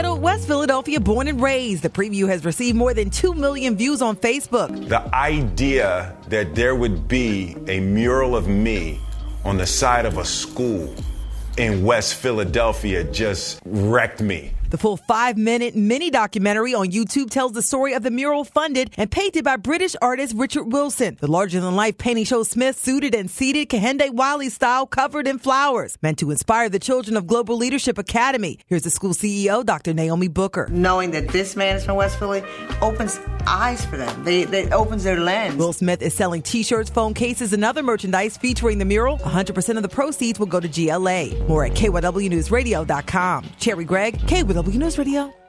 Titled West Philadelphia Born and Raised, the preview has received more than 2 million views on Facebook. The idea that there would be a mural of me on the side of a school in West Philadelphia just wrecked me. The full 5-minute mini-documentary on YouTube tells the story of the mural funded and painted by British artist Richard Wilson. The larger-than-life painting shows Smith suited and seated Kehinde Wiley style, covered in flowers, meant to inspire the children of Global Leadership Academy. Here's the school CEO, Dr. Naomi Booker. Knowing that this man is from West Philly opens eyes for them. It opens their lens. Will Smith is selling T-shirts, phone cases, and other merchandise featuring the mural. 100% of the proceeds will go to GLA. More at KYWNewsRadio.com. Cherry Gregg, KYW News Radio.